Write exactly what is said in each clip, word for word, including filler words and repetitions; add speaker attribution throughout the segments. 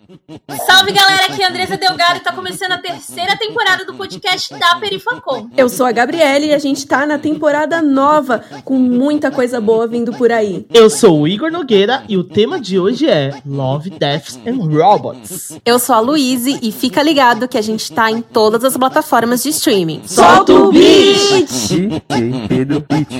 Speaker 1: Salve, galera, aqui é a Andressa Delgado e tá começando a terceira temporada do podcast da Perifacom.
Speaker 2: Eu sou a Gabriele e a gente tá na temporada nova, com muita coisa boa vindo por aí.
Speaker 3: Eu sou o Igor Nogueira e o tema de hoje é Love, Deaths and Robots.
Speaker 4: Eu sou a Luíse e fica ligado que a gente tá em todas as plataformas de streaming.
Speaker 2: Solta o beat!
Speaker 5: D J Pedro Beat.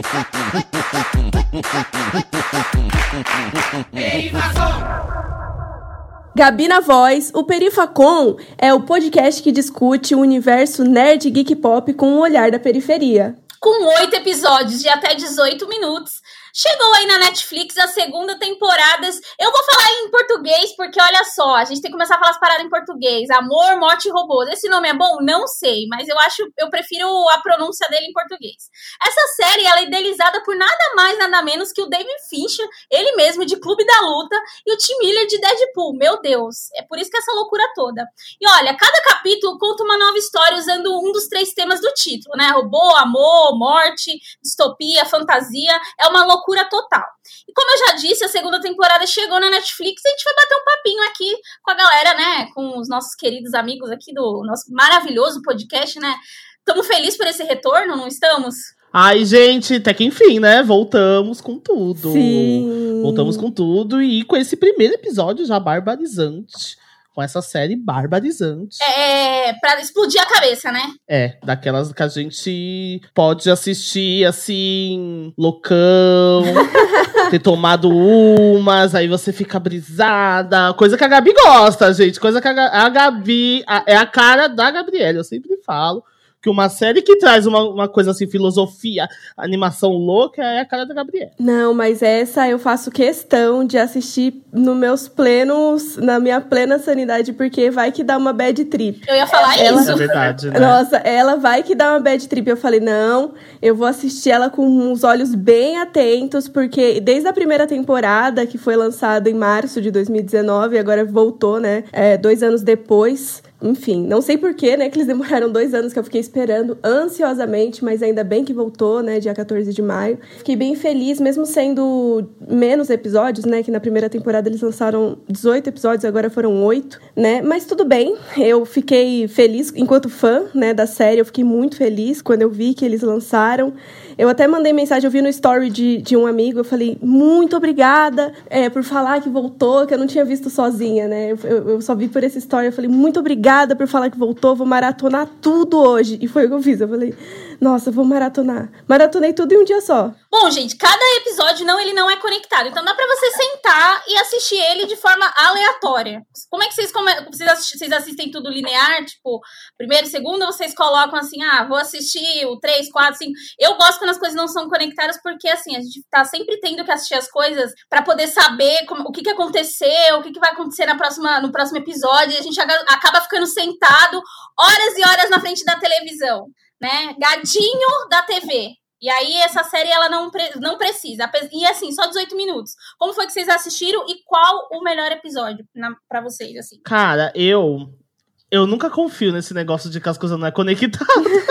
Speaker 2: Gabi na voz, o Perifacom é o podcast que discute o universo nerd geek pop com o olhar da periferia.
Speaker 1: Com oito episódios de até dezoito minutos, chegou aí na Netflix a segunda temporada. Eu vou falar em português, porque olha só, a gente tem que começar a falar as paradas em português. Amor, Morte e Robôs. Esse nome é bom? Não sei, mas eu acho, eu prefiro a pronúncia dele em português. Essa série, ela é idealizada por nada mais, nada menos que o David Fincher, ele mesmo, de Clube da Luta, e o Tim Miller de Deadpool. Meu Deus, é por isso que essa loucura toda. E olha, cada capítulo conta uma nova história usando um dos três temas do título, né? Robô, amor, morte, distopia, fantasia. É uma loucura total. E como eu já disse, a segunda temporada chegou na Netflix e a gente vai bater um papinho aqui com a galera, né? Com os nossos queridos amigos aqui do nosso maravilhoso podcast, né? Estamos felizes por esse retorno, não estamos?
Speaker 3: Ai, gente, até que enfim, né? Voltamos com tudo.
Speaker 2: Sim.
Speaker 3: Voltamos com tudo e com esse primeiro episódio já barbarizante. Com essa série barbarizante.
Speaker 1: É, pra explodir a cabeça, né?
Speaker 3: É, daquelas que a gente pode assistir, assim, loucão, ter tomado umas, aí você fica brisada. Coisa que a Gabi gosta, gente. Coisa que a, a Gabi... A, é a cara da Gabriele, eu sempre falo. Que uma série que traz uma, uma coisa assim, filosofia, animação louca, é a cara da Gabriela.
Speaker 2: Não, mas essa eu faço questão de assistir nos meus plenos, na minha plena sanidade, porque vai que dá uma bad trip.
Speaker 1: Eu ia falar
Speaker 2: ela,
Speaker 1: isso.
Speaker 3: É verdade, né?
Speaker 2: Nossa, ela vai que dá uma bad trip. Eu falei, não, eu vou assistir ela com os olhos bem atentos, porque desde a primeira temporada, que foi lançada em março de dois mil e dezenove, agora voltou, né, é, dois anos depois... Enfim, não sei porquê, né, que eles demoraram dois anos que eu fiquei esperando ansiosamente, mas ainda bem que voltou, né, dia quatorze de maio. Fiquei bem feliz, mesmo sendo menos episódios, né, que na primeira temporada eles lançaram dezoito episódios, agora foram oito, né, mas tudo bem. Eu fiquei feliz enquanto fã, né, da série, eu fiquei muito feliz quando eu vi que eles lançaram. Eu até mandei mensagem, eu vi no story de, de um amigo, eu falei, muito obrigada é, por falar que voltou, que eu não tinha visto sozinha, né, eu, eu, eu só vi por esse story, eu falei, muito obrigada por falar que voltou, vou maratonar tudo hoje. E foi o que eu fiz, eu falei, nossa, vou maratonar. Maratonei tudo em um dia só.
Speaker 1: Bom, gente, cada episódio não, ele não é conectado, então dá pra você sentar e assistir ele de forma aleatória. Como é que vocês, come... vocês, assistem, vocês assistem tudo linear? Tipo, primeiro, segundo, ou vocês colocam assim, ah, vou assistir o três, quatro, cinco. Eu gosto quando as coisas não são conectadas, porque assim, a gente tá sempre tendo que assistir as coisas pra poder saber como, o que que aconteceu, o que que vai acontecer na próxima, no próximo episódio, e a gente acaba ficando sentado horas e horas na frente da televisão, né? Gadinho da T V. E aí essa série ela não, pre- não precisa. E assim, só dezoito minutos. Como foi que vocês assistiram e qual o melhor episódio na, pra vocês, assim?
Speaker 3: Cara, eu... Eu nunca confio nesse negócio de que as coisas não é conectada.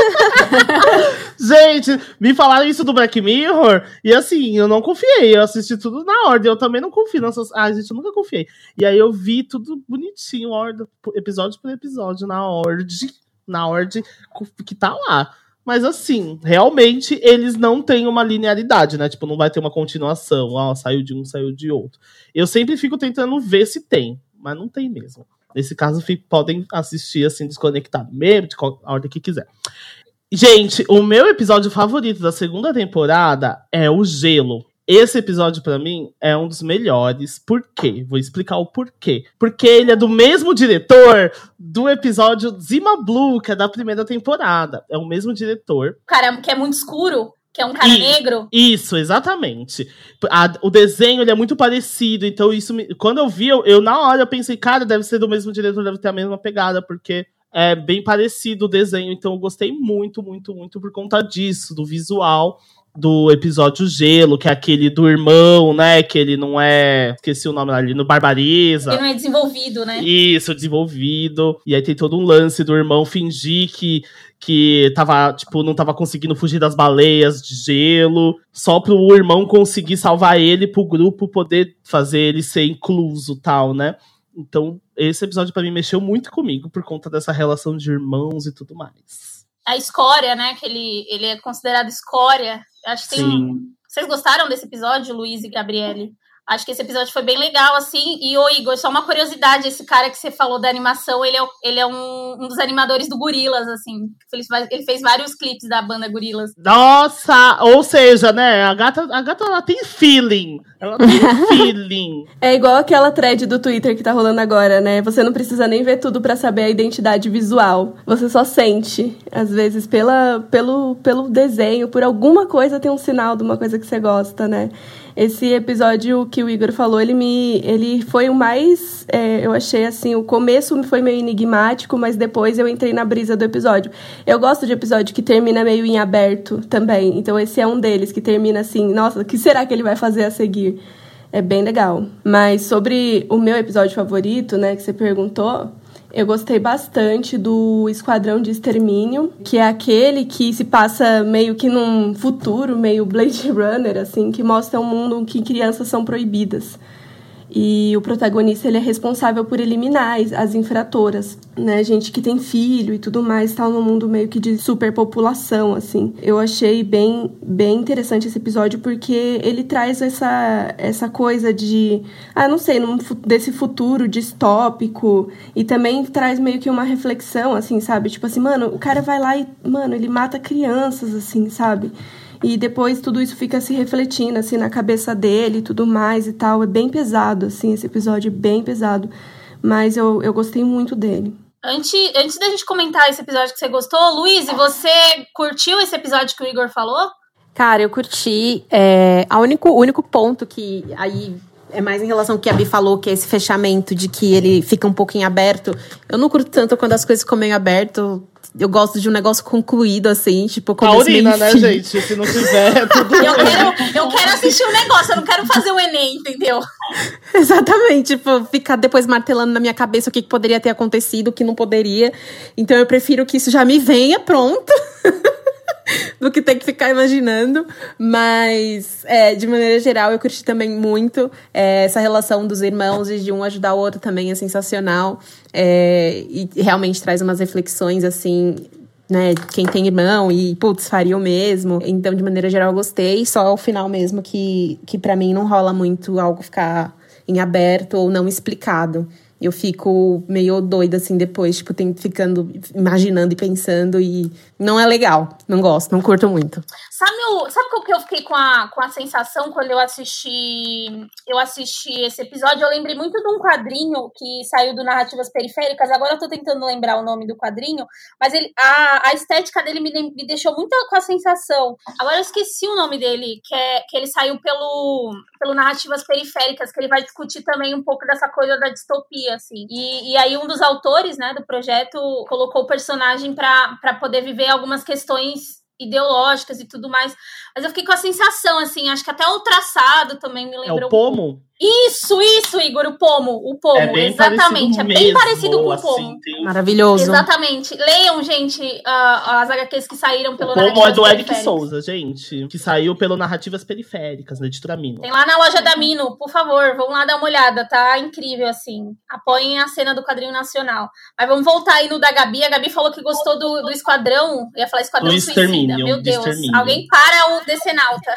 Speaker 3: Gente, me falaram isso do Black Mirror e assim, eu não confiei. Eu assisti tudo na ordem. Eu também não confio nessas... Ah, gente, eu nunca confiei. E aí eu vi tudo bonitinho, ordem, episódio por episódio, na ordem, na ordem que tá lá. Mas assim, realmente eles não têm uma linearidade, né? Tipo, não vai ter uma continuação. Ó, saiu de um, saiu de outro. Eu sempre fico tentando ver se tem, mas não tem mesmo. Nesse caso, fico, podem assistir assim, desconectado mesmo, de qual, a ordem que quiser. Gente, o meu episódio favorito da segunda temporada é o Gelo. Esse episódio, pra mim, é um dos melhores. Por quê? Vou explicar o porquê. Porque ele é do mesmo diretor do episódio Zima Blue, que é da primeira temporada. É o mesmo diretor.
Speaker 1: Cara, que é muito escuro. Que é um cara
Speaker 3: e,
Speaker 1: negro?
Speaker 3: Isso, exatamente. A, o desenho ele é muito parecido, então isso me, quando eu vi, eu, eu na hora eu pensei, cara, deve ser do mesmo diretor, deve ter a mesma pegada, porque é bem parecido o desenho, então eu gostei muito, muito, muito por conta disso, do visual do episódio Gelo, que é aquele do irmão, né, que ele não é, esqueci o nome ali, no Barbariza.
Speaker 1: Ele não é desenvolvido, né?
Speaker 3: Isso, desenvolvido. E aí tem todo um lance do irmão fingir que, que tava, tipo, não tava conseguindo fugir das baleias de gelo, só pro irmão conseguir salvar ele, pro grupo poder fazer ele ser incluso, tal, né? Então, esse episódio pra mim mexeu muito comigo por conta dessa relação de irmãos e tudo mais.
Speaker 1: A escória, né? Que ele, ele é considerado escória. Acho que tem.
Speaker 3: Sim.
Speaker 1: Vocês gostaram desse episódio, Luiz e Gabriele? Acho que esse episódio foi bem legal, assim. E, ô Igor, só uma curiosidade, esse cara que você falou da animação, ele é, ele é um, um dos animadores do Gorillaz, assim. Ele fez, ele fez vários clipes da banda Gorillaz.
Speaker 3: Nossa! Ou seja, né, a gata, a gata ela tem feeling. Ela tem feeling.
Speaker 2: É igual aquela thread do Twitter que tá rolando agora, né? Você não precisa nem ver tudo pra saber a identidade visual. Você só sente. Às vezes, pela, pelo, pelo desenho, por alguma coisa tem um sinal de uma coisa que você gosta, né? Esse episódio que o Igor falou, ele me, ele foi o mais, é, eu achei assim, o começo foi meio enigmático, mas depois eu entrei na brisa do episódio. Eu gosto de episódio que termina meio em aberto também, então esse é um deles, que termina assim, nossa, o que será que ele vai fazer a seguir? É bem legal. Mas sobre o meu episódio favorito, né, que você perguntou, eu gostei bastante do Esquadrão de Extermínio, que é aquele que se passa meio que num futuro, meio Blade Runner, assim, que mostra um mundo em que crianças são proibidas. E o protagonista, ele é responsável por eliminar as infratoras, né? Gente que tem filho e tudo mais, tá num mundo meio que de superpopulação, assim. Eu achei bem, bem interessante esse episódio porque ele traz essa, essa coisa de, ah, não sei, num, desse futuro distópico e também traz meio que uma reflexão, assim, sabe? Tipo assim, mano, o cara vai lá e, mano, ele mata crianças, assim, sabe? E depois tudo isso fica se refletindo, assim, na cabeça dele e tudo mais e tal. É bem pesado, assim, esse episódio é bem pesado. Mas eu, eu gostei muito dele.
Speaker 1: Antes, antes da gente comentar esse episódio que você gostou, Luiz, você curtiu esse episódio que o Igor falou?
Speaker 4: Cara, eu curti. É, a único, o único ponto que aí é mais em relação ao que a Bi falou, que é esse fechamento de que ele fica um pouquinho aberto. Eu não curto tanto quando as coisas ficam meio aberto. Eu gosto de um negócio concluído, assim, tipo...
Speaker 3: A urina, né, gente? Se não tiver, tudo...
Speaker 1: Eu quero, eu quero assistir um negócio, eu não quero fazer o Enem, entendeu?
Speaker 4: Exatamente, tipo, ficar depois martelando na minha cabeça o que poderia ter acontecido, o que não poderia. Então eu prefiro que isso já me venha pronto do que ter que ficar imaginando. Mas, é, de maneira geral, eu curti também muito é, essa relação dos irmãos e de um ajudar o outro também é sensacional. É, e realmente traz umas reflexões, assim, né, quem tem irmão e, putz, faria o mesmo. Então, de maneira geral, eu gostei. Só ao final mesmo que, que pra mim não rola muito algo ficar em aberto ou não explicado. Eu fico meio doida, assim, depois, tipo, tem, ficando, imaginando e pensando, e não é legal. Não gosto, não curto muito.
Speaker 1: Sabe o, sabe o que eu fiquei com a, com a sensação quando eu assisti, eu assisti esse episódio? Eu lembrei muito de um quadrinho que saiu do Narrativas Periféricas. Agora eu tô tentando lembrar o nome do quadrinho, mas ele, a, a estética dele me, me deixou muito com a sensação. Agora eu esqueci o nome dele, que, é, que ele saiu pelo, pelo Narrativas Periféricas, que ele vai discutir também um pouco dessa coisa da distopia, assim. E, e aí um dos autores, né, do projeto colocou o personagem pra, pra poder viver algumas questões ideológicas e tudo mais. Mas eu fiquei com a sensação, assim, acho que até o traçado também me lembrou.
Speaker 3: É o Pomo?
Speaker 1: Isso, isso, Igor, o Pomo. O Pomo,
Speaker 3: é bem
Speaker 1: exatamente. É bem
Speaker 3: mesmo,
Speaker 1: parecido com
Speaker 3: assim,
Speaker 1: o Pomo.
Speaker 4: Tem... Maravilhoso.
Speaker 1: Exatamente. Leiam, gente, uh, as H Qs que saíram pelo
Speaker 3: o Pomo
Speaker 1: Narrativas
Speaker 3: é do Eric
Speaker 1: Periféricas.
Speaker 3: Souza, gente. Que saiu pelo Narrativas Periféricas, na editora Mino.
Speaker 1: Tem lá na loja da Mino, por favor, vamos lá dar uma olhada, tá incrível, assim. Apoiem a cena do quadrinho nacional. Mas vamos voltar aí no da Gabi. A Gabi falou que gostou do, do Esquadrão. Eu ia falar Esquadrão
Speaker 3: do
Speaker 1: Suicida.
Speaker 3: Extermínio,
Speaker 1: Meu Deus.
Speaker 3: Extermínio.
Speaker 1: Alguém para o Decenalta.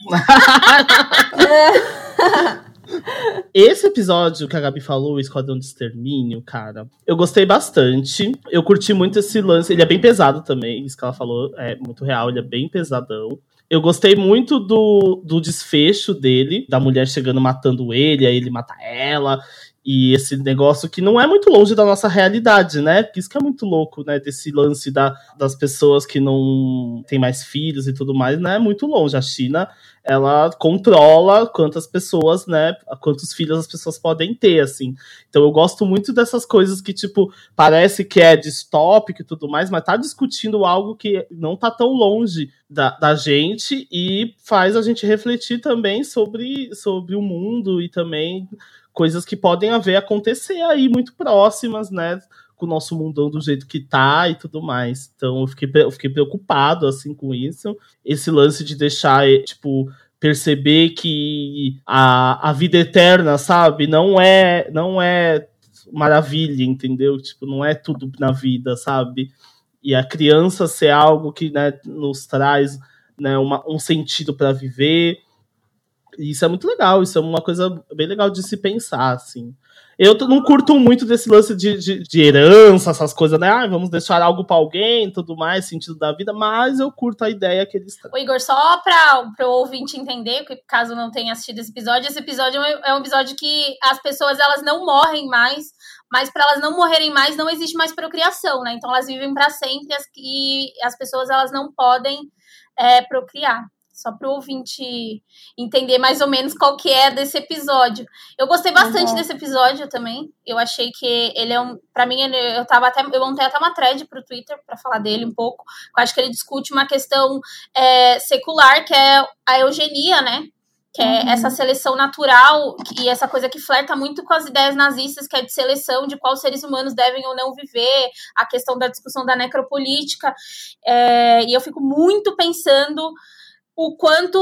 Speaker 3: Esse episódio que a Gabi falou, o Esquadrão de Extermínio, cara, eu gostei bastante. Eu curti muito esse lance. Ele é bem pesado também, isso que ela falou é muito real, ele é bem pesadão. Eu gostei muito do, do desfecho dele, da mulher chegando matando ele, aí ele mata ela. E esse negócio que não é muito longe da nossa realidade, né? Porque isso que é muito louco, né? Desse lance da, das pessoas que não têm mais filhos e tudo mais, não é muito longe. A China, ela controla quantas pessoas, né? Quantos filhos as pessoas podem ter, assim. Então eu gosto muito dessas coisas que, tipo, parece que é distópico e tudo mais, mas tá discutindo algo que não tá tão longe da, da gente e faz a gente refletir também sobre, sobre o mundo e também coisas que podem haver acontecer aí muito próximas, né, com o nosso mundão do jeito que tá e tudo mais. Então eu fiquei, eu fiquei preocupado, assim, com isso. Esse lance de deixar, tipo, perceber que a, a vida eterna, sabe, não é, não é maravilha, entendeu? Tipo, não é tudo na vida, sabe? E a criança ser algo que, né, nos traz, né, uma, um sentido para viver. E isso é muito legal, isso é uma coisa bem legal de se pensar, assim. Eu não curto muito desse lance de, de, de herança, essas coisas, né? Ah, vamos deixar algo pra alguém, tudo mais, sentido da vida, mas eu curto a ideia que eles têm.
Speaker 1: O Igor, só pra, pra o ouvinte entender, caso não tenha assistido esse episódio, esse episódio é um episódio que as pessoas, elas não morrem mais, mas para elas não morrerem mais, não existe mais procriação, né? Então elas vivem para sempre e as pessoas, elas não podem é, procriar. Só para o ouvinte entender mais ou menos qual que é desse episódio. Eu gostei bastante uhum. desse episódio também. Eu achei que ele é um... Para mim, ele, eu tava até... Eu montei até uma thread pro Twitter para falar dele um pouco. Eu acho que ele discute uma questão é, secular, que é a eugenia, né? Que é uhum. essa seleção natural e essa coisa que flerta muito com as ideias nazistas, que é de seleção, de quais seres humanos devem ou não viver, a questão da discussão da necropolítica. É, e eu fico muito pensando... o quanto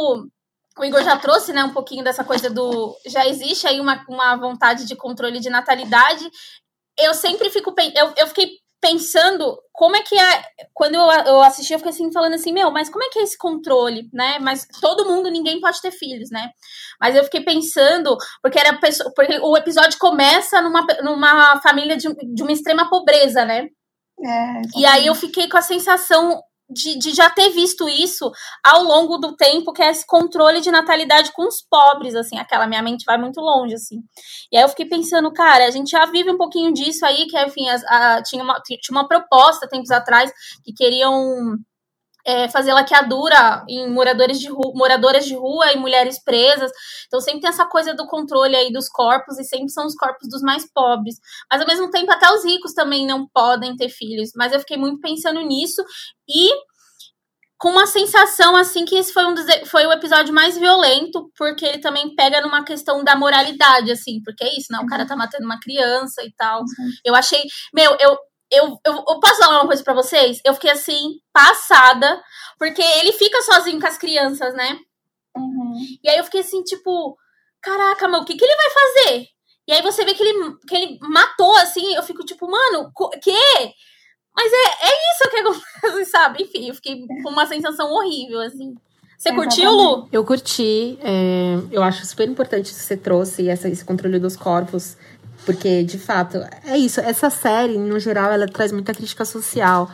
Speaker 1: o Igor já trouxe, né, um pouquinho dessa coisa do... Já existe aí uma, uma vontade de controle de natalidade. Eu sempre fico... Eu, eu fiquei pensando como é que é... Quando eu, eu assisti, eu fiquei assim, falando assim, meu, mas como é que é esse controle, né? Mas todo mundo, ninguém pode ter filhos, né? Mas eu fiquei pensando, porque, era, porque o episódio começa numa, numa família de, de uma extrema pobreza, né? É, e aí eu fiquei com a sensação... De, de já ter visto isso ao longo do tempo, que é esse controle de natalidade com os pobres, assim, aquela minha mente vai muito longe, assim. E aí eu fiquei pensando, cara, a gente já vive um pouquinho disso aí, que, enfim, a, a, tinha, uma, tinha uma proposta tempos atrás que queriam é, fazer laqueadura em moradores de rua, moradoras de rua e mulheres presas. Então sempre tem essa coisa do controle aí dos corpos, e sempre são os corpos dos mais pobres. Mas ao mesmo tempo até os ricos também não podem ter filhos. Mas eu fiquei muito pensando nisso e com uma sensação assim que esse foi, um dos, foi o episódio mais violento, porque ele também pega numa questão da moralidade, assim, porque é isso, né? O cara tá matando uma criança e tal. Uhum. Eu achei... Meu, eu... Eu, eu, eu posso falar uma coisa pra vocês? Eu fiquei, assim, passada, porque ele fica sozinho com as crianças, né? Uhum. E aí eu fiquei assim, tipo, caraca, meu, o que, que ele vai fazer? E aí você vê que ele, que ele matou, assim, eu fico tipo, mano, o quê? Mas é, é isso que acontece, sabe? Enfim, eu fiquei com uma sensação horrível, assim. Você curtiu, Lu?
Speaker 4: Eu curti, é, eu acho super importante que você trouxe essa, esse controle dos corpos. Porque, de fato, é isso. Essa série, no geral, ela traz muita crítica social.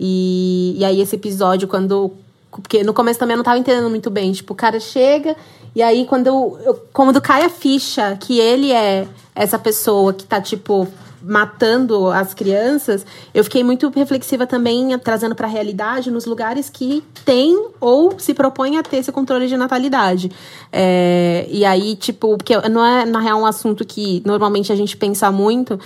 Speaker 4: E, e aí, esse episódio, quando... Porque no começo também eu não tava entendendo muito bem. Tipo, o cara chega... E aí, quando, eu, eu, quando cai a ficha que ele é essa pessoa que tá, tipo... matando as crianças, eu fiquei muito reflexiva também, trazendo para a realidade nos lugares que tem ou se propõe a ter esse controle de natalidade. É, e aí, tipo, porque não é, na real, um assunto que normalmente a gente pensa muito,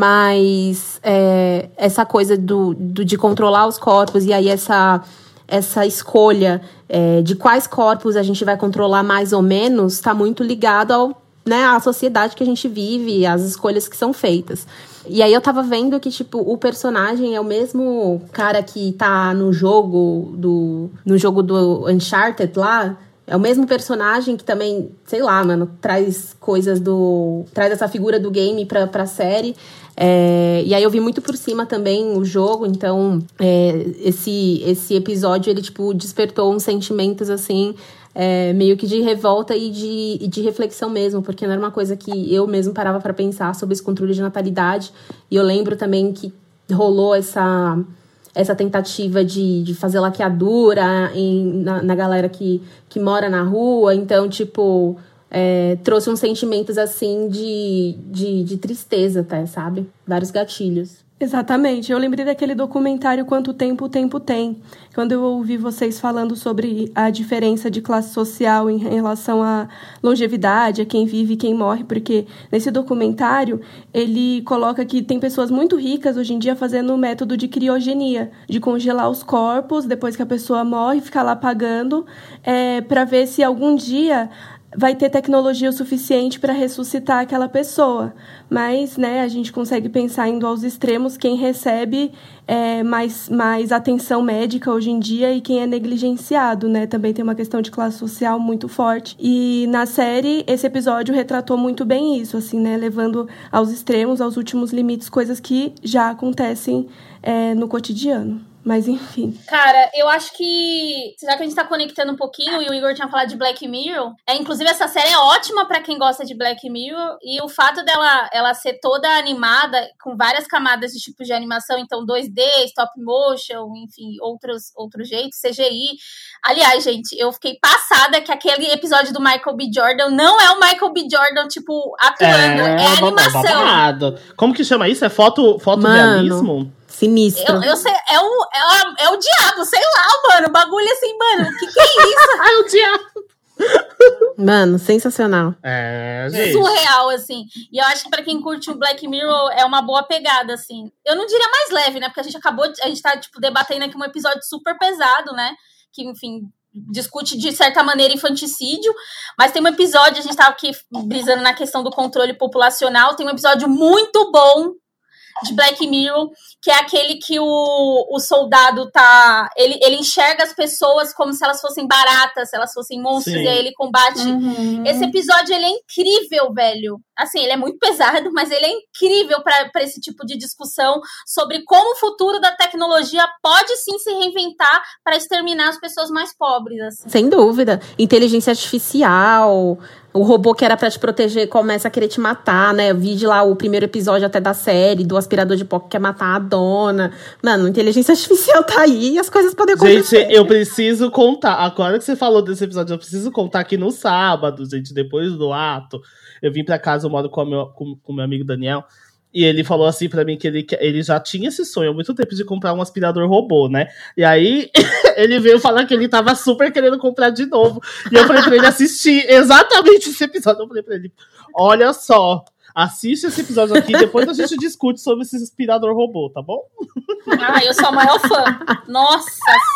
Speaker 4: mas é, essa coisa do, do, de controlar os corpos e aí essa, essa escolha é, de quais corpos a gente vai controlar mais ou menos está muito ligado ao né, a sociedade que a gente vive, as escolhas que são feitas. E aí eu tava vendo que, tipo, o personagem é o mesmo cara que tá no jogo do, no jogo do Uncharted lá, é o mesmo personagem que também, sei lá, mano, traz coisas do... traz essa figura do game pra, pra série. É, e aí eu vi muito por cima também o jogo, então é, esse, esse episódio, ele, tipo, despertou uns sentimentos, assim... É, meio que de revolta e de, de reflexão mesmo, porque não era uma coisa que eu mesmo parava para pensar sobre esse controle de natalidade. E eu lembro também que rolou essa, essa tentativa de, de fazer laqueadura em, na, na galera que, que mora na rua. Então, tipo, é, trouxe uns sentimentos assim de, de, de tristeza até, sabe? Vários gatilhos.
Speaker 2: Exatamente. Eu lembrei daquele documentário Quanto Tempo o Tempo Tem, quando eu ouvi vocês falando sobre a diferença de classe social em relação à longevidade, a quem vive e quem morre, porque nesse documentário ele coloca que tem pessoas muito ricas hoje em dia fazendo o método de criogenia, de congelar os corpos depois que a pessoa morre, ficar lá pagando, é, para ver se algum dia vai ter tecnologia o suficiente para ressuscitar aquela pessoa. Mas, né, a gente consegue pensar indo aos extremos quem recebe é, mais, mais atenção médica hoje em dia e quem é negligenciado, né? Também tem uma questão de classe social muito forte. E na série, esse episódio retratou muito bem isso, assim, né? Levando aos extremos, aos últimos limites, coisas que já acontecem é, no cotidiano. Mas, enfim.
Speaker 1: Cara, eu acho que, já que a gente tá conectando um pouquinho, e o Igor tinha falado de Black Mirror, é, inclusive essa série é ótima pra quem gosta de Black Mirror, e o fato dela ela ser toda animada, com várias camadas de tipos de animação, então dois D, stop motion, enfim, outros, outros jeitos, C G I. Aliás, gente, eu fiquei passada que aquele episódio do Michael B. Jordan não é o Michael B. Jordan, tipo, atuando, é, é animação.
Speaker 3: Babado. Como que chama isso? É foto, fotorealismo?
Speaker 4: Sinistro.
Speaker 1: Eu, eu sei, é o, é, o, é o diabo, sei lá, mano. O bagulho assim, mano, o que que é isso?
Speaker 3: É o diabo.
Speaker 4: Mano, sensacional.
Speaker 3: É, gente.
Speaker 1: Surreal, assim. E eu acho que pra quem curte o Black Mirror é uma boa pegada, assim. Eu não diria mais leve, né? Porque a gente acabou, de, a gente tá, tipo, debatendo aqui um episódio super pesado, né? Que, enfim, discute de certa maneira infanticídio, mas tem um episódio, a gente tava aqui brisando na questão do controle populacional, tem um episódio muito bom de Black Mirror, que é aquele que o, o soldado tá... Ele, ele enxerga as pessoas como se elas fossem baratas, se elas fossem monstros, Sim. e aí ele combate. Uhum. Esse episódio, ele é incrível, velho. Assim, ele é muito pesado, mas ele é incrível pra, pra esse tipo de discussão sobre como o futuro da tecnologia pode sim se reinventar para exterminar as pessoas mais pobres. Assim.
Speaker 4: Sem dúvida. Inteligência artificial... O robô que era pra te proteger começa a querer te matar, né? Eu vi de lá o primeiro episódio até da série, do aspirador de pó que quer matar a dona. Mano, inteligência artificial tá aí e as coisas podem acontecer.
Speaker 3: Gente, eu preciso contar. Agora que você falou desse episódio, eu preciso contar que no sábado, gente, depois do ato, eu vim pra casa, eu moro com o meu, com, com meu amigo Daniel, e ele falou assim pra mim que ele, ele já tinha esse sonho há muito tempo de comprar um aspirador robô, né? E aí, ele veio falar que ele tava super querendo comprar de novo. E eu falei pra ele assistir exatamente esse episódio. Eu falei pra ele, olha só, assiste esse episódio aqui, depois a gente discute sobre esse aspirador robô, tá bom?
Speaker 1: Ah, eu sou a maior fã. Nossa!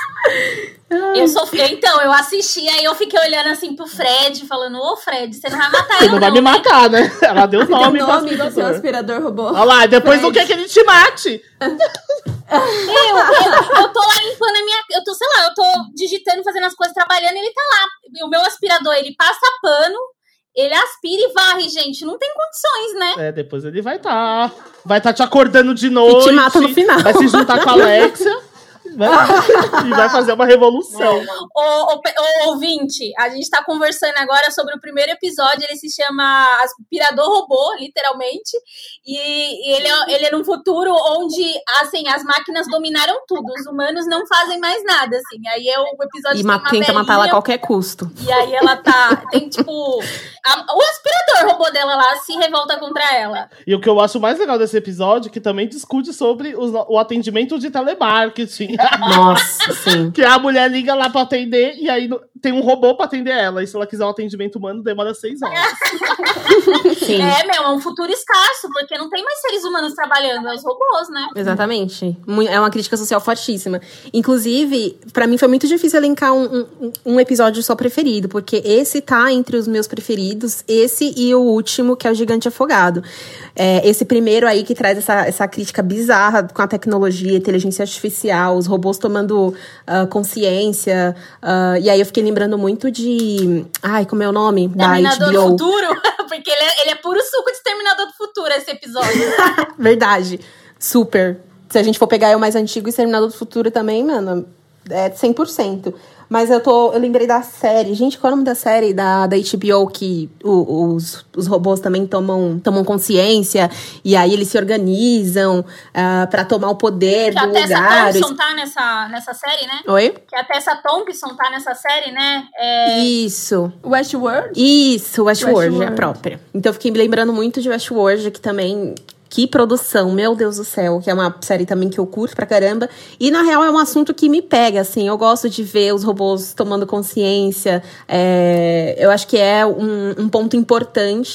Speaker 1: Eu sofri, então, eu assisti, aí eu fiquei olhando assim pro Fred, falando, ô Fred, você não vai matar
Speaker 3: Você
Speaker 1: eu
Speaker 3: não vai
Speaker 1: não,
Speaker 3: me
Speaker 1: né?
Speaker 3: matar, né? Ela deu nome
Speaker 2: Deu
Speaker 3: pro
Speaker 2: nome do seu
Speaker 3: aspirador.
Speaker 2: aspirador robô.
Speaker 3: Olha lá, depois Fred. Não quer que ele te mate.
Speaker 1: Eu, eu, eu tô lá limpando a minha... Eu tô, sei lá, eu tô digitando, fazendo as coisas, trabalhando, e ele tá lá. O meu aspirador, ele passa pano, ele aspira e varre, gente. Não tem condições, né?
Speaker 3: É, depois ele vai tá... Vai tá te acordando de noite.
Speaker 4: E te mata no final.
Speaker 3: Vai se juntar com a Alexia. Vai, e vai fazer uma revolução.
Speaker 1: Ô, ô, ô, ouvinte, a gente tá conversando agora sobre o primeiro episódio. Ele se chama Aspirador Robô, literalmente. E, e ele, é, ele é num futuro onde, assim, as máquinas dominaram tudo. Os humanos não fazem mais nada, assim. Aí é o episódio
Speaker 4: e
Speaker 1: tem uma
Speaker 4: tenta
Speaker 1: velhinha,
Speaker 4: matar ela a qualquer custo.
Speaker 1: E aí ela tá... Tem, tipo... A, o aspirador robô dela lá se revolta contra ela.
Speaker 3: E o que eu acho mais legal desse episódio, que também discute sobre os, o atendimento de telemarketing.
Speaker 4: Nossa, sim.
Speaker 3: Que a mulher liga lá pra atender e aí tem um robô pra atender ela. E se ela quiser um atendimento humano, demora seis horas.
Speaker 4: Sim.
Speaker 1: É, meu, é um futuro escasso, porque não tem mais seres humanos trabalhando, é os robôs, né?
Speaker 4: Exatamente. É uma crítica social fortíssima. Inclusive, pra mim foi muito difícil elencar um, um, um episódio só preferido, porque esse tá entre os meus preferidos, esse e o último, que é o Gigante Afogado. É, esse primeiro aí que traz essa, essa crítica bizarra com a tecnologia, inteligência artificial, os robôs tomando uh, consciência. Uh, e aí eu fiquei lembrando muito de... Ai, como é o nome?
Speaker 1: Terminador
Speaker 4: da H B O.
Speaker 1: do Futuro? Porque ele é, ele é puro suco de Terminador do Futuro, esse episódio.
Speaker 4: Verdade. Super. Se a gente for pegar o mais antigo e Terminador do Futuro também, mano, é cem por cento. Mas eu tô, eu lembrei da série. Gente, qual é o nome da série da, da H B O que o, os, os robôs também tomam, tomam consciência e aí eles se organizam uh, pra tomar o poder
Speaker 1: que
Speaker 4: do
Speaker 1: lugar. Que a Tessa
Speaker 4: lugar.
Speaker 1: Thompson tá nessa, nessa série, né?
Speaker 4: Oi?
Speaker 1: Que a Tessa Thompson tá nessa série, né? É...
Speaker 4: Isso.
Speaker 2: Westworld?
Speaker 4: Isso, Westworld,
Speaker 2: Westworld.
Speaker 4: é a própria. Então eu fiquei me lembrando muito de Westworld, que também... Que produção, meu Deus do céu, que é uma série também que eu curto pra caramba. E, na real, é um assunto que me pega, assim. Eu gosto de ver os robôs tomando consciência. É, eu acho que é um, um ponto importante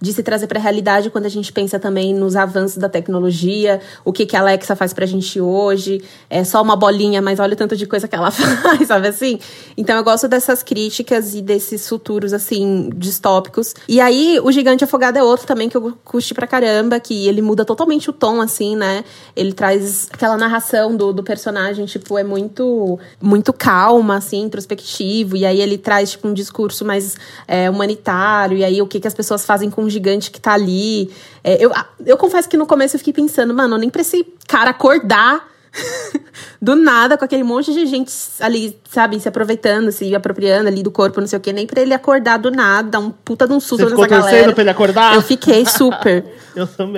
Speaker 4: de se trazer pra realidade quando a gente pensa também nos avanços da tecnologia, o que, que a Alexa faz pra gente hoje. É só uma bolinha, mas olha o tanto de coisa que ela faz, sabe assim? Então eu gosto dessas críticas e desses futuros, assim, distópicos. E aí, O Gigante Afogado é outro também que eu curti pra caramba, que ele muda totalmente o tom, assim, né? Ele traz aquela narração do, do personagem, tipo, é muito, muito calma, assim, introspectivo. E aí ele traz, tipo, um discurso mais é, humanitário. E aí o que, que as pessoas fazem com o gigante que tá ali. É, eu, eu confesso que no começo eu fiquei pensando, mano, nem pra esse cara acordar do nada, com aquele monte de gente ali, sabe, se aproveitando, se apropriando ali do corpo, não sei o quê, nem pra ele acordar do nada, dar um puta de um susto nessa galera. Você ficou torcendo
Speaker 3: pra ele acordar?
Speaker 4: Eu fiquei super.
Speaker 3: Eu também.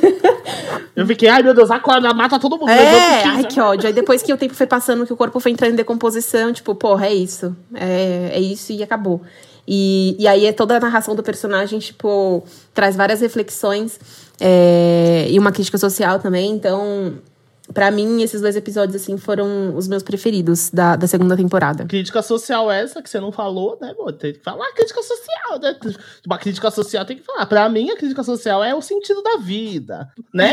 Speaker 3: Eu fiquei, ai meu Deus, acorda, mata todo mundo.
Speaker 4: É, ai que ódio. Aí depois que o tempo foi passando, que o corpo foi entrando em decomposição, tipo, porra, é isso. É, é isso e acabou. E, e aí é toda a narração do personagem, tipo, traz várias reflexões é, e uma crítica social também, então... Pra mim, esses dois episódios, assim, foram os meus preferidos da, da segunda temporada.
Speaker 3: Crítica social essa que você não falou, né, amor? Tem que falar crítica social, né? Uma crítica social tem que falar. Pra mim, a crítica social é o sentido da vida, né?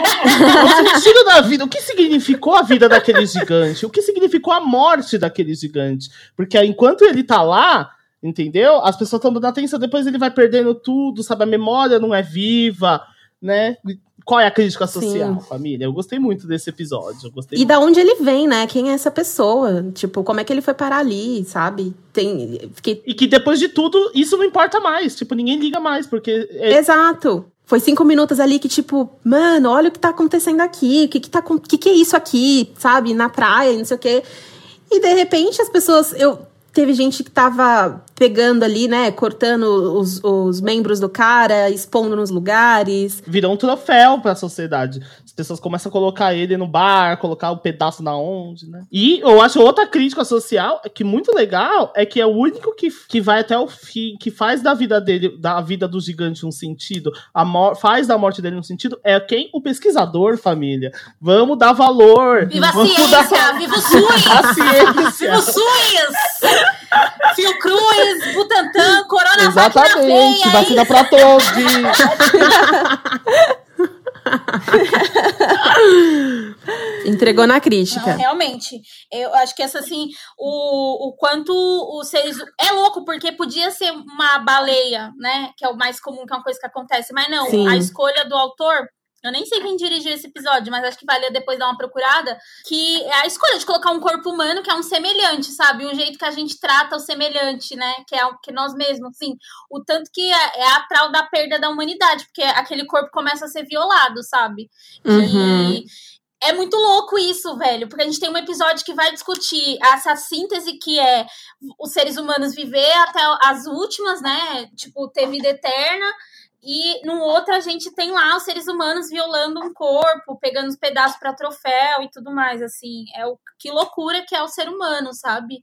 Speaker 3: O sentido da vida. O que significou a vida daquele gigante? O que significou a morte daquele gigante? Porque enquanto ele tá lá, entendeu? As pessoas estão dando atenção, depois ele vai perdendo tudo, sabe? A memória não é viva, né? Qual é a crítica social, Sim. família? Eu gostei muito desse episódio. Eu gostei
Speaker 4: e
Speaker 3: muito.
Speaker 4: Da onde ele vem, né? Quem é essa pessoa? Tipo, como é que ele foi parar ali, sabe? Tem, fiquei...
Speaker 3: E que depois de tudo, isso não importa mais. Tipo, ninguém liga mais, porque... É...
Speaker 4: Exato. Foi cinco minutos ali que, tipo, mano, olha o que tá acontecendo aqui. O que que, tá, que, que é isso aqui, sabe? Na praia, não sei o quê. E, de repente, as pessoas... Eu... Teve gente que tava pegando ali, né, cortando os, os membros do cara, expondo nos lugares.
Speaker 3: Virou um troféu pra sociedade. As pessoas começam a colocar ele no bar, colocar o um pedaço na onde, né? E eu acho outra crítica social, que muito legal, é que é o único que, que vai até o fim, que faz da vida dele, da vida do gigante um sentido, a mor- faz da morte dele um sentido, é quem? O pesquisador, família. Vamos dar valor.
Speaker 1: Viva a
Speaker 3: Vamos
Speaker 1: ciência!
Speaker 3: Dar...
Speaker 1: Viva o SUS!
Speaker 3: A ciência!
Speaker 1: Viva o SUS! Fiocruz, Butantan, Coronavac.
Speaker 3: Exatamente, vacina pra todos.
Speaker 4: Entregou na crítica.
Speaker 1: Não, realmente. Eu acho que essa, assim, o, o quanto os seres... É louco, porque podia ser uma baleia, né? Que é o mais comum, que é uma coisa que acontece. Mas não, Sim. a escolha do autor... Eu nem sei quem dirigiu esse episódio, mas acho que vale depois dar uma procurada. Que é a escolha de colocar um corpo humano que é um semelhante, sabe? O jeito que a gente trata o semelhante, né? Que é o que nós mesmos, assim. O tanto que é, é a tal da perda da humanidade, porque aquele corpo começa a ser violado, sabe?
Speaker 4: Uhum.
Speaker 1: E é muito louco isso, velho. Porque a gente tem um episódio que vai discutir essa síntese que é os seres humanos viver até as últimas, né? Tipo, ter vida eterna. E no outro a gente tem lá os seres humanos violando um corpo, pegando os pedaços para troféu e tudo mais, assim. É o, que loucura que é o ser humano, sabe?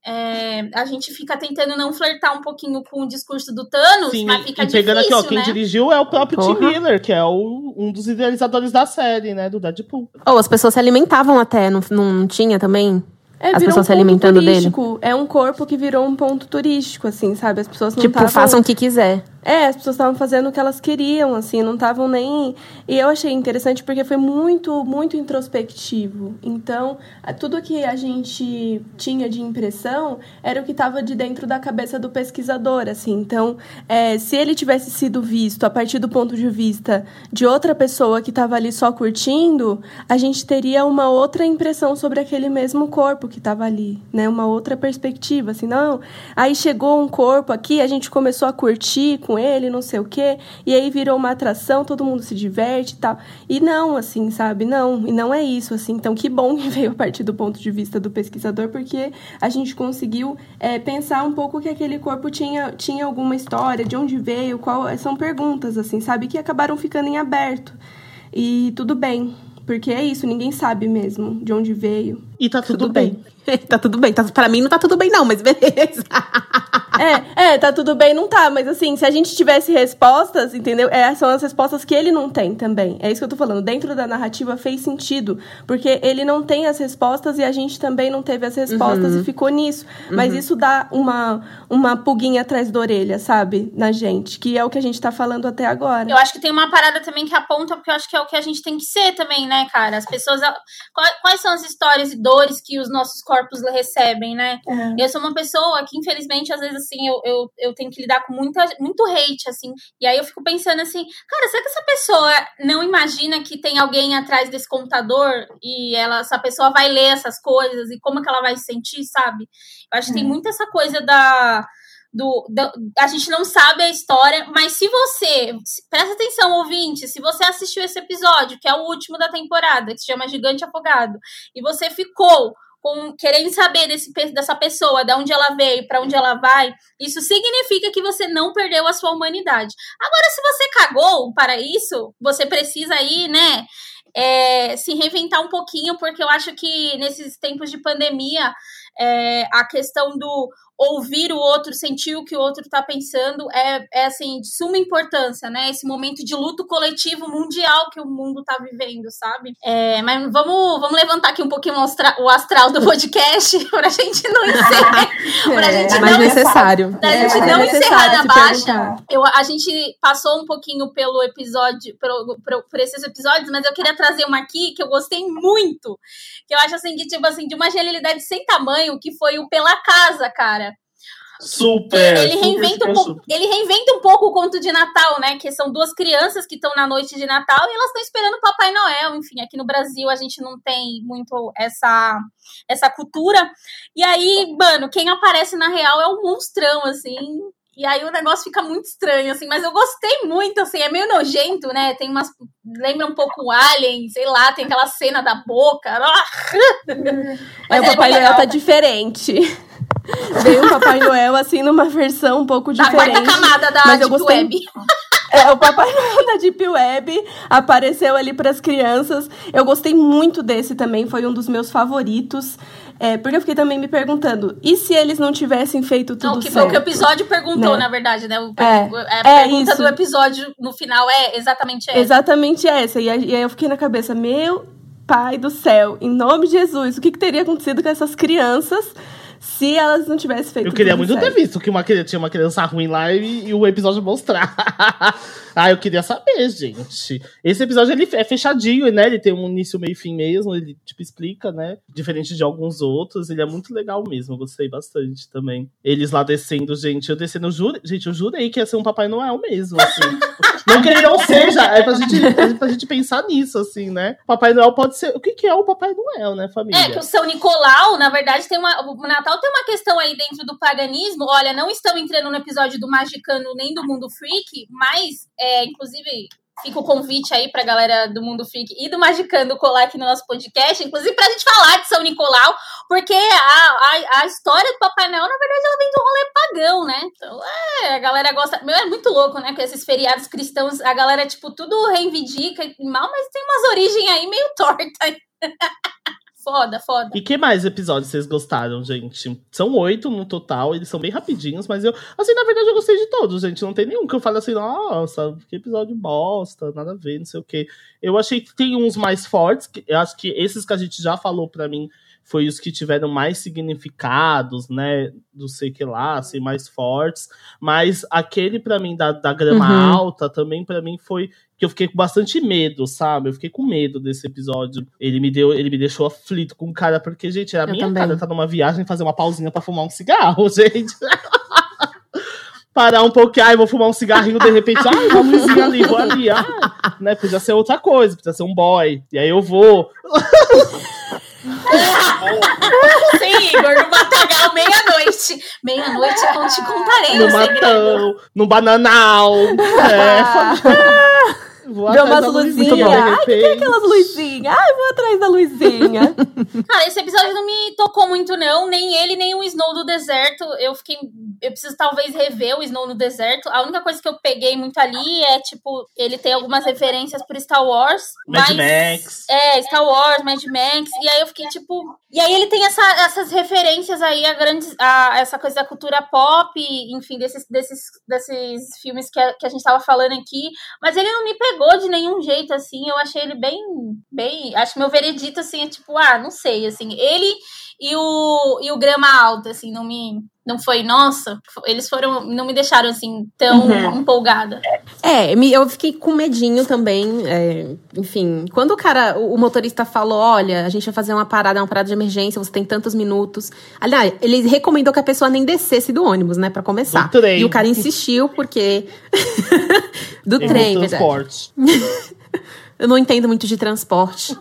Speaker 1: É, a gente fica tentando não flertar um pouquinho com o discurso do Thanos,
Speaker 3: Sim,
Speaker 1: mas fica
Speaker 3: e pegando
Speaker 1: difícil,
Speaker 3: aqui, ó, quem
Speaker 1: né?
Speaker 3: dirigiu é o próprio
Speaker 4: Porra.
Speaker 3: Tim Miller, que é o, um dos idealizadores da série, né, do Deadpool.
Speaker 4: Ou oh, as pessoas se alimentavam até, não, não tinha também?
Speaker 2: É,
Speaker 4: as
Speaker 2: virou
Speaker 4: pessoas
Speaker 2: um
Speaker 4: se alimentando
Speaker 2: ponto
Speaker 4: dele?
Speaker 2: turístico. É um corpo que virou um ponto turístico, assim, sabe? As pessoas não
Speaker 4: Tipo,
Speaker 2: tavam...
Speaker 4: façam o que quiser.
Speaker 2: É, as pessoas estavam fazendo o que elas queriam, assim, não estavam nem... E eu achei interessante porque foi muito, muito introspectivo. Então, tudo que a gente tinha de impressão era o que estava de dentro da cabeça do pesquisador, assim. Então, é, se ele tivesse sido visto a partir do ponto de vista de outra pessoa que estava ali só curtindo, a gente teria uma outra impressão sobre aquele mesmo corpo que estava ali, né? Uma outra perspectiva, assim, não... Aí chegou um corpo aqui, a gente começou a curtir com ele, não sei o quê, e aí virou uma atração, todo mundo se diverte e tal. E não, assim, sabe? Não, e não é isso, assim. Então, que bom que veio a partir do ponto de vista do pesquisador, porque a gente conseguiu é, pensar um pouco que aquele corpo tinha, tinha alguma história, de onde veio, qual... São perguntas, assim, sabe? Que acabaram ficando em aberto. E tudo bem, porque é isso, ninguém sabe mesmo de onde veio.
Speaker 3: E tá tudo, tudo bem. bem.
Speaker 4: Tá tudo bem. Tá, pra mim não tá tudo bem, não, mas beleza.
Speaker 2: É, é, tá tudo bem, não tá. Mas assim, se a gente tivesse respostas, entendeu? É, são as respostas que ele não tem também. É isso que eu tô falando. Dentro da narrativa fez sentido. Porque ele não tem as respostas e a gente também não teve as respostas uhum. e ficou nisso. Uhum. Mas isso dá uma, uma pulguinha atrás da orelha, sabe? Na gente. Que é o que a gente tá falando até agora.
Speaker 1: Eu acho que tem uma parada também que aponta, porque eu acho que é o que a gente tem que ser também, né, cara? As pessoas... Quais são as histórias e dores que os nossos corpos recebem, né? Uhum. Eu sou uma pessoa que, infelizmente, às vezes, assim, eu, eu, eu tenho que lidar com muita, muito hate, assim. E aí eu fico pensando assim, cara, será que essa pessoa não imagina que tem alguém atrás desse computador e ela, essa pessoa vai ler essas coisas e como que ela vai se sentir, sabe? Eu acho que uhum. tem muito essa coisa da... Do, do, a gente não sabe a história, mas se você, presta atenção, ouvinte, se você assistiu esse episódio, que é o último da temporada, que se chama Gigante Afogado, e você ficou com, querendo saber desse, dessa pessoa, de onde ela veio, para onde ela vai, isso significa que você não perdeu a sua humanidade. Agora, se você cagou para isso, você precisa ir, né, é, se reinventar um pouquinho, porque eu acho que nesses tempos de pandemia, é, a questão do ouvir o outro, sentir o que o outro tá pensando é, é, assim, de suma importância, né? Esse momento de luto coletivo mundial que o mundo tá vivendo, sabe? É, mas vamos, vamos levantar aqui um pouquinho o astral, o astral do podcast pra gente não encerrar. pra
Speaker 4: é,
Speaker 1: gente
Speaker 4: é mais
Speaker 1: não,
Speaker 4: necessário.
Speaker 1: Pra gente
Speaker 2: é,
Speaker 1: não
Speaker 2: é
Speaker 1: encerrar na baixa.
Speaker 2: Perguntar.
Speaker 1: Eu, a gente passou um pouquinho pelo episódio, pelo, por, por esses episódios, mas eu queria trazer uma aqui que eu gostei muito, que eu acho assim, que tipo assim, de uma genialidade sem tamanho, que foi o Pela Casa, cara.
Speaker 3: Super!
Speaker 1: Ele
Speaker 3: super,
Speaker 1: reinventa,
Speaker 3: super,
Speaker 1: um pouco,
Speaker 3: super.
Speaker 1: ele reinventa um pouco o conto de Natal, né? Que são duas crianças que estão na noite de Natal e elas estão esperando o Papai Noel. Enfim, aqui no Brasil a gente não tem muito essa, essa cultura. E aí, mano, quem aparece na real é um monstrão, assim. E aí o negócio fica muito estranho, assim. Mas eu gostei muito, assim. É meio nojento, né? Tem umas... Lembra um pouco o Alien, sei lá. Tem aquela cena da boca.
Speaker 2: Mas é, o Papai Noel tá diferente. Veio o Papai Noel, assim, numa versão um pouco diferente.
Speaker 1: Da quarta camada da
Speaker 2: mas eu
Speaker 1: Deep
Speaker 2: gostei...
Speaker 1: Web.
Speaker 2: É, o Papai Noel da Deep Web apareceu ali pras crianças. Eu gostei muito desse também, foi um dos meus favoritos. É, porque eu fiquei também me perguntando, e se eles não tivessem feito tudo
Speaker 1: não, que
Speaker 2: certo?
Speaker 1: Foi o que o episódio perguntou,
Speaker 2: né?
Speaker 1: Na verdade, né? O,
Speaker 2: é,
Speaker 1: a
Speaker 2: é
Speaker 1: pergunta
Speaker 2: isso.
Speaker 1: do episódio no final é exatamente essa.
Speaker 2: Exatamente essa. E aí, e aí eu fiquei na cabeça, meu pai do céu, em nome de Jesus, o que, que teria acontecido com essas crianças se elas não tivessem feito
Speaker 3: Eu queria
Speaker 2: tudo
Speaker 3: muito
Speaker 2: certo?
Speaker 3: ter visto que uma, tinha uma criança ruim lá e, e o episódio mostrar. Ah, eu queria saber, gente. Esse episódio ele é fechadinho, né? Ele tem um início, meio e fim mesmo. Ele, tipo, explica, né? Diferente de alguns outros. Ele é muito legal mesmo. Eu gostei bastante também. Eles lá descendo, gente. Eu descendo, eu jurei, gente, eu jurei que ia ser um Papai Noel mesmo, assim. Não que ele não seja. É pra gente, é pra gente pensar nisso, assim, né? Papai Noel pode ser... O que que é o Papai Noel, né, família?
Speaker 1: É, que o São Nicolau, na verdade, tem uma... O Natal tem uma questão aí dentro do paganismo. Olha, não estamos entrando no episódio do Magicano nem do Mundo Freak, mas... É, inclusive, fica o convite aí pra galera do Mundo Freak e do Magicando colar aqui no nosso podcast, inclusive pra gente falar de São Nicolau, porque a, a, a história do Papai Noel, na verdade, ela vem do rolê pagão, né? Então, é, a galera gosta... Meu, é muito louco, né? Com esses feriados cristãos, a galera, tipo, tudo reivindica e mal, mas tem umas origens aí meio tortas. Foda, foda.
Speaker 3: E que mais episódios vocês gostaram, gente? São oito no total, eles são bem rapidinhos, mas eu, assim, na verdade eu gostei de todos, gente. Não tem nenhum que eu fale assim, nossa, que episódio bosta, nada a ver, não sei o quê. Eu achei que tem uns mais fortes, que, eu acho que esses que a gente já falou pra mim, foi os que tiveram mais significados, né, do sei que lá, assim, mais fortes. Mas aquele, pra mim, da, da grama uhum. alta, também, pra mim, foi que eu fiquei com bastante medo, sabe? Eu fiquei com medo desse episódio. Ele me deu, ele me deixou aflito com o cara, porque, gente, a eu minha também. Cara tá numa viagem, fazer uma pausinha pra fumar um cigarro, gente. Parar um pouquinho, ai, vou fumar um cigarrinho, de repente, ai, uma luzinha ali, vou ali, ah, né, podia ser outra coisa, podia ser um boy, e aí eu vou...
Speaker 1: Sim, Igor, no Matagal, meia-noite. Meia-noite eu te contarei
Speaker 3: no
Speaker 1: o
Speaker 3: Matão,
Speaker 1: segredo.
Speaker 3: no Bananal. É, Vou
Speaker 2: Vê
Speaker 3: atrás
Speaker 2: umas
Speaker 3: da
Speaker 2: luzinhas.
Speaker 3: de
Speaker 2: Ai, o que, que é
Speaker 3: repente.
Speaker 2: aquelas luzinhas? Ai, vou atrás da luzinha.
Speaker 1: Cara, esse episódio não me tocou muito, não. Nem ele, nem o Snow do deserto. Eu fiquei. Eu preciso talvez rever o Snow no deserto. A única coisa que eu peguei muito ali é, tipo, ele tem algumas referências pro Star Wars.
Speaker 3: Mad
Speaker 1: mas,
Speaker 3: Max.
Speaker 1: É, Star Wars, Mad Max. E aí eu fiquei, tipo. E aí ele tem essa, essas referências aí a grandes. A, essa coisa da cultura pop, enfim, desses, desses, desses filmes que a, que a gente tava falando aqui. Mas ele não me pegou de nenhum jeito, assim. Eu achei ele bem. bem acho que meu veredito, assim, é tipo, ah, não sei, assim. Ele e o, e o Grama Alta, assim, não me. Não foi, nossa, eles foram, não me deixaram assim tão uhum. empolgada.
Speaker 4: É, eu fiquei com medinho também, é, enfim. Quando o cara, o motorista falou, olha, a gente vai fazer uma parada, uma parada de emergência, você tem tantos minutos. Aliás, ele recomendou que a pessoa nem descesse do ônibus, né, pra começar.
Speaker 3: Do trem.
Speaker 4: E o cara insistiu, porque... do
Speaker 3: e
Speaker 4: trem,
Speaker 3: do transporte.
Speaker 4: Eu não entendo muito de transporte.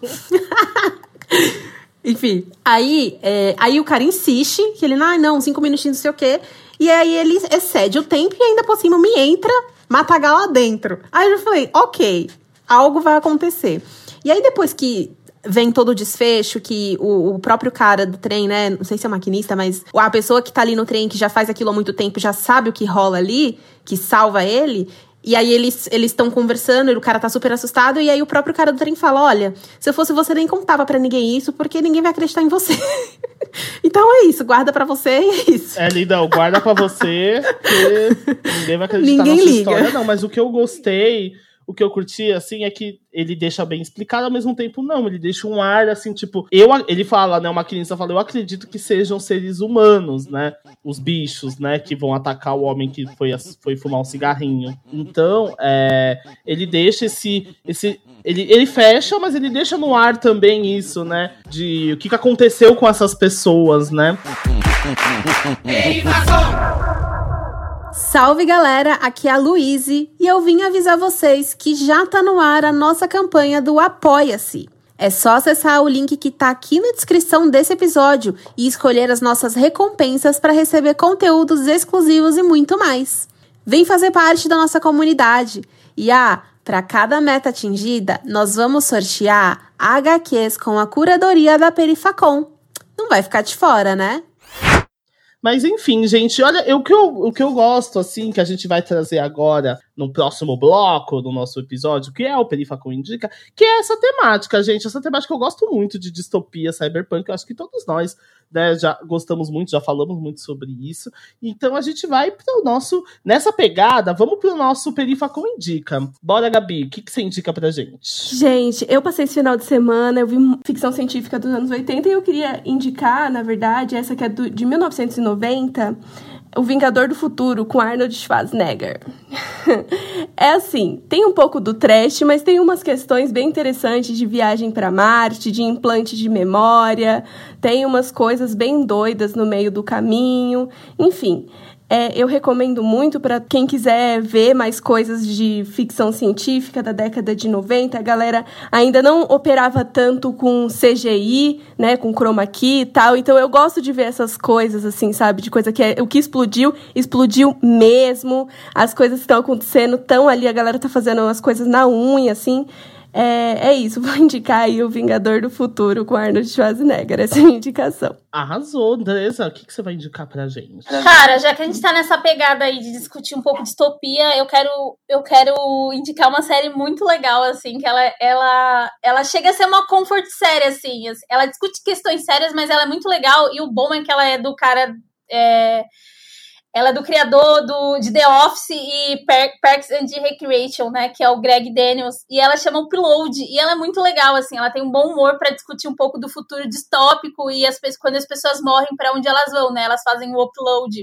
Speaker 4: Enfim, aí, é, aí o cara insiste, que ele, ah, não, cinco minutinhos, não sei o quê. E aí ele excede o tempo e ainda por cima me entra matagal lá dentro. Aí eu falei, ok, algo vai acontecer. E aí depois que vem todo o desfecho, que o, o próprio cara do trem, né, não sei se é maquinista, mas a pessoa que tá ali no trem, que já faz aquilo há muito tempo, já sabe o que rola ali, que salva ele... E aí eles estão conversando, e o cara tá super assustado, e aí o próprio cara do trem fala, olha, se eu fosse você, nem contava pra ninguém isso, porque ninguém vai acreditar em você. Então é isso, guarda pra você e é isso.
Speaker 3: É, Lindão, guarda pra você, porque ninguém vai acreditar
Speaker 4: ninguém
Speaker 3: na sua
Speaker 4: liga.
Speaker 3: história. Não, mas o que eu gostei, o que eu curti, assim, é que ele deixa bem explicado, ao mesmo tempo não, ele deixa um ar, assim, tipo, eu, ele fala, né, o maquinista fala, eu acredito que sejam seres humanos, né, os bichos, né, que vão atacar o homem que foi, foi fumar um cigarrinho. Então, é, ele deixa esse, esse ele, ele fecha, mas ele deixa no ar também isso, né, de o que, que aconteceu com essas pessoas, né.
Speaker 4: Salve galera, aqui é a Luíse e eu vim avisar vocês que já tá no ar a nossa campanha do Apoia-se. É só acessar o link que tá aqui na descrição desse episódio e escolher as nossas recompensas para receber conteúdos exclusivos e muito mais. Vem fazer parte da nossa comunidade. E ah, para cada meta atingida, nós vamos sortear H Qs com a curadoria da Perifacom. Não vai ficar de fora, né?
Speaker 3: Mas enfim, gente, olha, eu, o, que eu, o que eu gosto, assim, que a gente vai trazer agora no próximo bloco do nosso episódio, que é o Perifacom Indica, que é essa temática, gente. Essa temática eu gosto muito de distopia cyberpunk, eu acho que todos nós, né, já gostamos muito, já falamos muito sobre isso. Então a gente vai pro nosso, nessa pegada, vamos pro nosso Perifacom Indica. Bora, Gabi, o que, que você indica pra gente?
Speaker 2: Gente, eu passei esse final de semana, eu vi ficção científica dos anos oitenta e eu queria indicar, na verdade, essa que é do, de mil novecentos e noventa, O Vingador do Futuro, com Arnold Schwarzenegger. É assim, tem um pouco do trash, mas tem umas questões bem interessantes de viagem para Marte, de implante de memória, tem umas coisas bem doidas no meio do caminho, enfim... É, eu recomendo muito para quem quiser ver mais coisas de ficção científica da década de noventa. A galera ainda não operava tanto com C G I, né, com chroma key e tal. Então eu gosto de ver essas coisas, assim, sabe? De coisa que é, o que explodiu, explodiu mesmo. As coisas que estão acontecendo estão ali, a galera tá fazendo as coisas na unha, assim. É, é isso, vou indicar aí o Vingador do Futuro com Arnold Schwarzenegger, essa é a minha indicação.
Speaker 3: Arrasou, Andressa, o que, que você vai indicar pra gente?
Speaker 1: Cara, já que a gente tá nessa pegada aí de discutir um pouco de distopia, eu quero, eu quero indicar uma série muito legal, assim, que ela, ela, ela chega a ser uma comfort série, assim, ela discute questões sérias, mas ela é muito legal, e o bom é que ela é do cara... É, ela é do criador do, de The Office e Parks and Recreation, né, que é o Greg Daniels, e ela chama Upload, e ela é muito legal, assim, ela tem um bom humor para discutir um pouco do futuro distópico e as, quando as pessoas morrem, para onde elas vão, né, elas fazem o upload.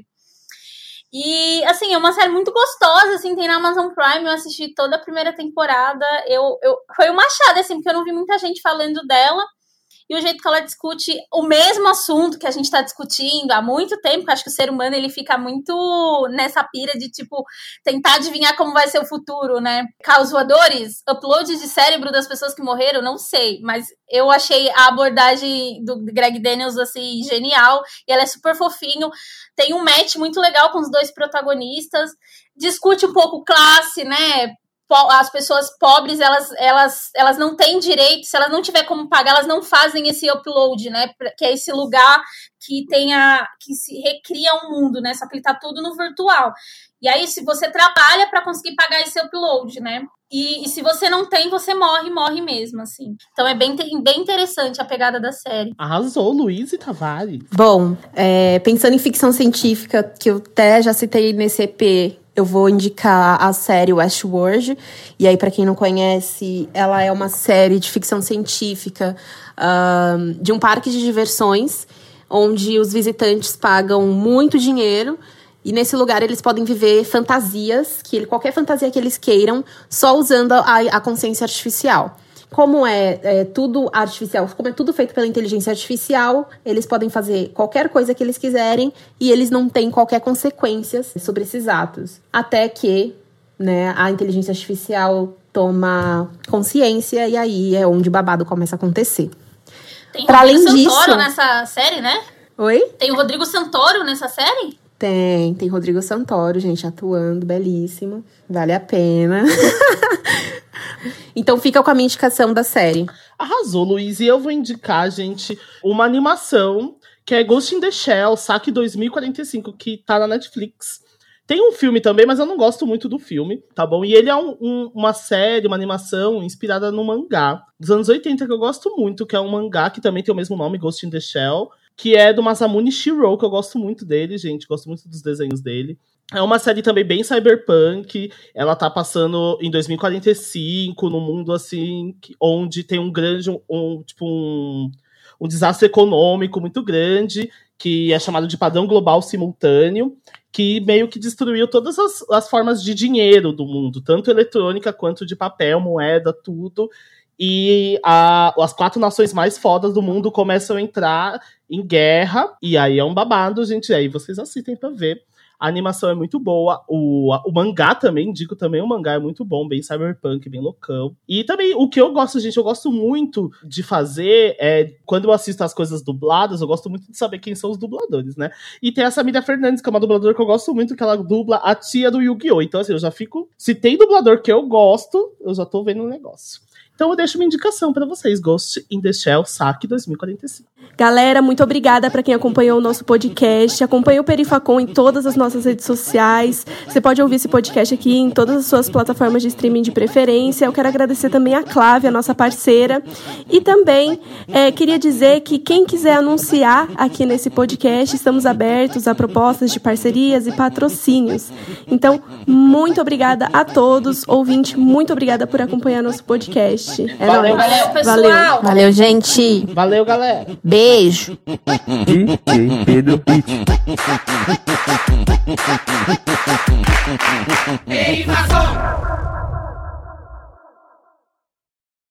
Speaker 1: E, assim, é uma série muito gostosa, assim, tem na Amazon Prime, eu assisti toda a primeira temporada, eu, eu, foi uma achada, assim, porque eu não vi muita gente falando dela, e o jeito que ela discute o mesmo assunto que a gente está discutindo há muito tempo, que acho que o ser humano ele fica muito nessa pira de, tipo, tentar adivinhar como vai ser o futuro, né? Carros voadores, upload de cérebro das pessoas que morreram, não sei, mas eu achei a abordagem do Greg Daniels, assim, genial, e ela é super fofinho, tem um match muito legal com os dois protagonistas, discute um pouco classe, né? as pessoas pobres, elas, elas, elas não têm direito, se elas não tiver como pagar, elas não fazem esse upload, né? Que é esse lugar que tem a, que se recria um mundo, né? Só que ele tá tudo no virtual. E aí, se você trabalha para conseguir pagar esse upload, né? E, e se você não tem, você morre, morre mesmo, assim. Então é bem, bem interessante a pegada da série.
Speaker 3: Arrasou, Luiz e Tavares.
Speaker 4: Bom, é, pensando em ficção científica, que eu até já citei nesse E P, eu vou indicar a série Westworld. E aí, pra quem não conhece, ela é uma série de ficção científica um, de um parque de diversões, onde os visitantes pagam muito dinheiro. E nesse lugar eles podem viver fantasias, que ele, qualquer fantasia que eles queiram, só usando a, a consciência artificial. Como é, é tudo artificial, como é tudo feito pela inteligência artificial, eles podem fazer qualquer coisa que eles quiserem e eles não têm qualquer consequências sobre esses atos. Até que, né, a inteligência artificial toma consciência e aí é onde o babado começa a acontecer.
Speaker 1: Tem o
Speaker 4: Pra
Speaker 1: Rodrigo
Speaker 4: além
Speaker 1: Santoro
Speaker 4: disso-
Speaker 1: nessa série, né?
Speaker 4: Oi?
Speaker 1: Tem o Rodrigo Santoro nessa série?
Speaker 4: Tem, tem Rodrigo Santoro, gente, atuando, belíssimo. Vale a pena. Então fica com a minha indicação da série.
Speaker 3: Arrasou, Luiz. E eu vou indicar, gente, uma animação que é Ghost in the Shell, Saque dois mil e quarenta e cinco, que tá na Netflix. Tem um filme também, mas eu não gosto muito do filme, tá bom? E ele é um, um, uma série, uma animação inspirada no mangá dos anos oitenta, que eu gosto muito, que é um mangá que também tem o mesmo nome, Ghost in the Shell, que é do Masamune Shirow, que eu gosto muito dele, gente, gosto muito dos desenhos dele. É uma série também bem cyberpunk, ela tá passando em dois mil e quarenta e cinco, num mundo assim, que- onde tem um grande, um, um, tipo um, um desastre econômico muito grande, que é chamado de padrão global simultâneo, que meio que destruiu todas as, as formas de dinheiro do mundo, tanto eletrônica quanto de papel, moeda, tudo. E a- as quatro nações mais fodas do mundo começam a entrar em guerra. E aí é um babado, gente. Aí vocês assistem pra ver. A animação é muito boa. O, a- o mangá também, indico também, o mangá é muito bom, bem cyberpunk, bem loucão. E também, o que eu gosto, gente, eu gosto muito de fazer, é, quando eu assisto as coisas dubladas, eu gosto muito de saber quem são os dubladores, né? E tem a Samira Fernandes, que é uma dubladora que eu gosto muito, que ela dubla a tia do Yu-Gi-Oh! Então, assim, eu já fico... Se tem dublador que eu gosto, eu já tô vendo o negócio. Então eu deixo uma indicação pra vocês, Ghost in the Shell, Saque dois mil e quarenta e cinco.
Speaker 2: Galera, muito obrigada para quem acompanhou o nosso podcast. Acompanhe o Perifacom em todas as nossas redes sociais. Você pode ouvir esse podcast aqui em todas as suas plataformas de streaming de preferência. Eu quero agradecer também a Clave, a nossa parceira. E também é, queria dizer que quem quiser anunciar aqui nesse podcast, estamos abertos a propostas de parcerias e patrocínios. Então, muito obrigada a todos. Ouvinte, muito obrigada por acompanhar nosso podcast. É
Speaker 3: Valeu,
Speaker 2: nóis.
Speaker 1: Valeu, pessoal!
Speaker 2: Valeu.
Speaker 4: Valeu, gente.
Speaker 3: Valeu, galera!
Speaker 4: Beijo.
Speaker 5: D J Pedro Pitch.
Speaker 6: Invasão!